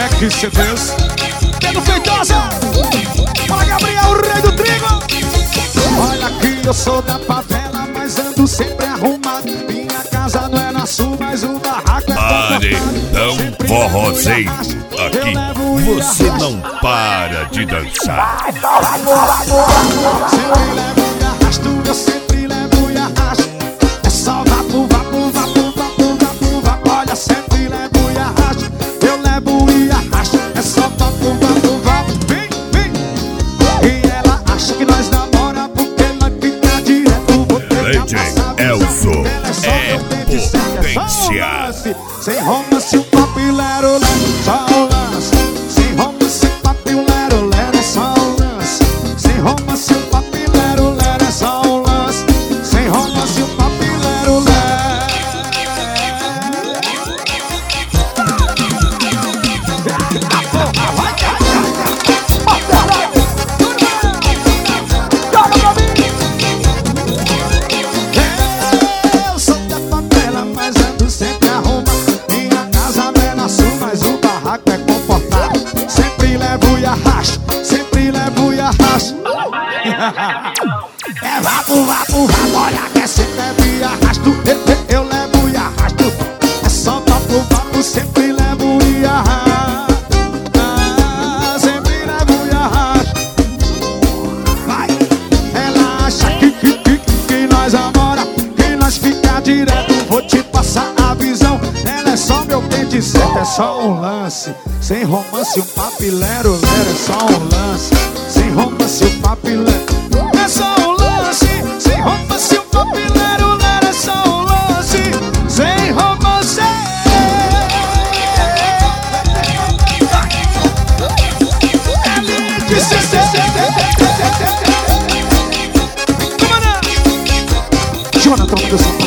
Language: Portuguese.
Black CDs. Pedro Feitosa. Fala, Gabriel, o rei do trigo. Olha que eu sou da favela, mas ando sempre arrumado. Minha casa não é na sul, mas o barraco é Paredão forrozeiro. Aqui você não para de dançar. Sempre levo e arrasto, eu sempre levo e arrasto. É só vapo, vapo, vapo, vapo, vapo, vapo. Olha, sempre levo e arrasto, eu levo e arrasto. É só vapo, vapo, vapo. Vem, vem. E ela acha que nós namora porque nós fica direto. DJ Elzo é potência. Sem romance, o papo e lero, lero, só o lance. Sem romance, o papo e lero, lero, é só o lance. Sem romance, o papo e lero, lero, é só o lance. Sem romance, o papo e lero, lero. Eu sou da favela, mas ando sempre arrumado. Minha casa não é na sul, mas o barraco é confortável. Sempre levo e arrasto, sempre levo e arrasto. É vapo, vapo, vapo, olha que sempre levo e arrasto. Eu levo e arrasto. É só vapo, vapo, sempre levo e arrasto. Sempre levo e arrasto. Vai, ela acha que nós namora, que nós fica direto. Vou te passar a visão. Ela é só meu pente certo, é só um lance. Sem romance, um papilero, lero, é só um lance. Sem romance, um papilero, é só um lance. Sem romance, um papilero, lero, é só um lance. Sem romance. Jonathan,